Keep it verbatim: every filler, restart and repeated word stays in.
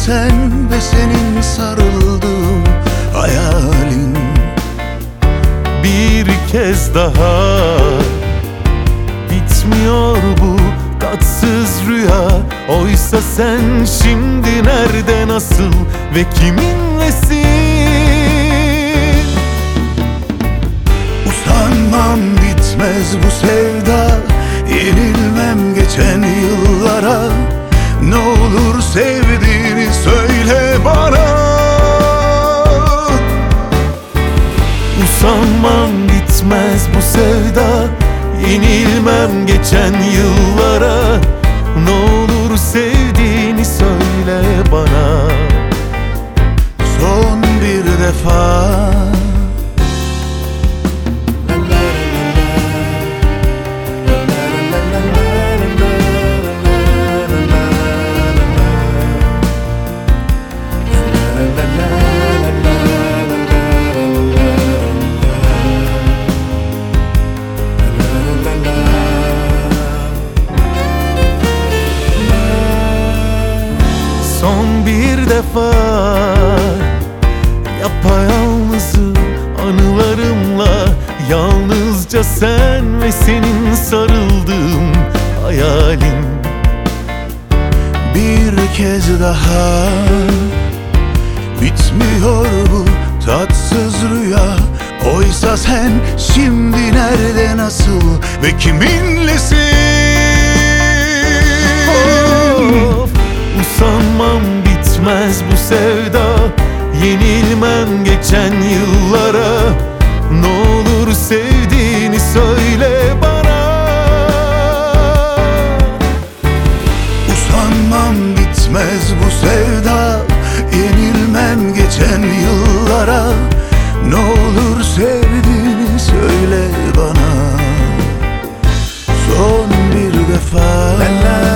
sen ve senin sarıldığım hayalin. Bir kez daha bitmiyor bu tatsız rüya. Oysa sen şimdi nerede, nasıl ve kiminlesin? Usanmam, bitmez bu sevda. Yenilmem geçen yıllara. Ne olur sevdiğini söyle bana. Usanmam, bitmez bu sevda. Yenilmem geçen yıllara. Ne olur sevdiğini söyle bana. Son bir defa. Son bir defa yapayalnızım anılarımla. Yalnızca sen ve senin sarıldığım hayalin. Bir kez daha bitmiyor bu tatsız rüya. Oysa sen şimdi nerede, nasıl ve kiminlesin? Of, usanmam, bitmez bu sevda. Yenilmem geçen yıllara. Ne olur sevdiğini söyle bana. Usanmam, bitmez bu sevda. Yenilmem geçen yıllara. Ne olur sevdiğini söyle bana. Son bir defa.